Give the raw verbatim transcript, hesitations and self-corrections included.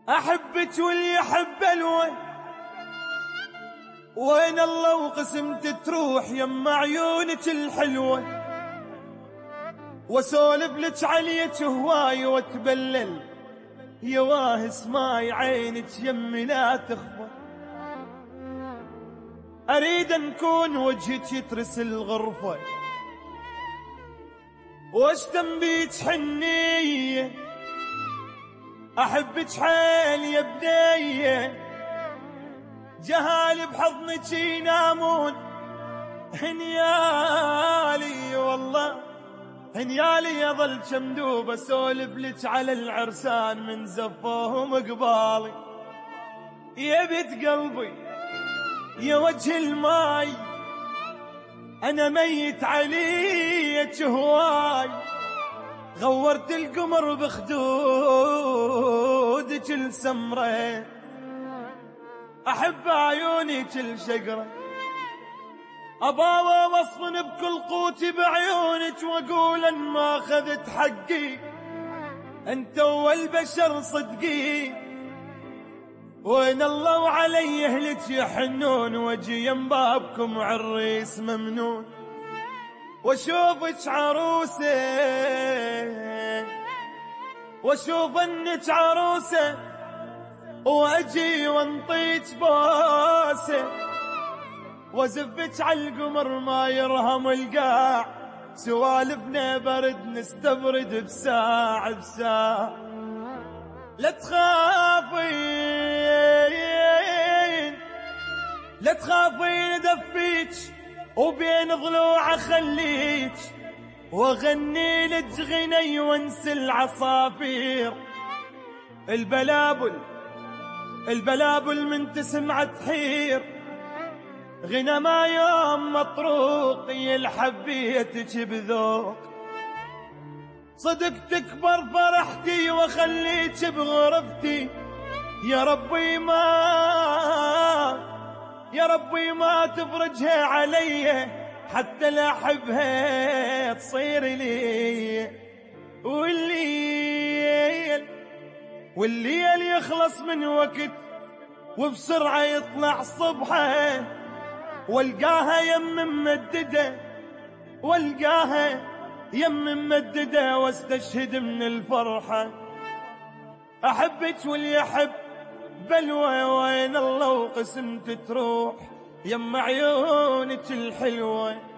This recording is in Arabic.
أحبك واللي يحب الوين، وين الله وقسمت تروح يما عيونك الحلوة، واسولف لك عليك هواي واتبلل يواه اسماي عينك يمي لا تخفى. أريد نكون وجهك يترس الغرفة واشتم بيك حنية، أحبك حيل يا بنية، جهالي بحضنك ينامون هنيالي والله هنيالي يظل شمدوب اسولف لك على العرسان من زفوهم قبالي. يا بيت قلبي يا وجه الماي أنا ميت عليك هواي، غورت القمر بخدودك السمرة، أحب عيونك الشقرة، أباوى وصفن بكل قوتي بعيونك وأقول أن ما أخذت حقي أنت والبشر صدقي. وين الله وعلي أهلك يحنون وجي ينبابكم عريس ممنون، واشوفك عروسة واشوف انك عروسة واجي وانطيك بوسة، وازفك عالقمر ما يرهم القاع، سوالفنا برد نستبرد بساعة بساعة. لا تخافين لا تخافين دفيك وبين ضلوع خليك واغني لك غني وانسى العصافير. البلابل البلابل من تسمع تحير، غنى ما يوم مطروق يلحبيتك بذوق، صدق تكبر فرحتي وخليك بغرفتي. يا ربي ما يا ربي ما تفرجها علي حتى لا احبها تصير لي. والليل والليل يخلص من وقت وبسرعة يطلع صبحه، والقاها يم ممددة والقاها يم ممددة واستشهد من الفرحة. أحبك واللي يحب بلوى، وين الله وقسمت تروح يم عيونك الحلوة.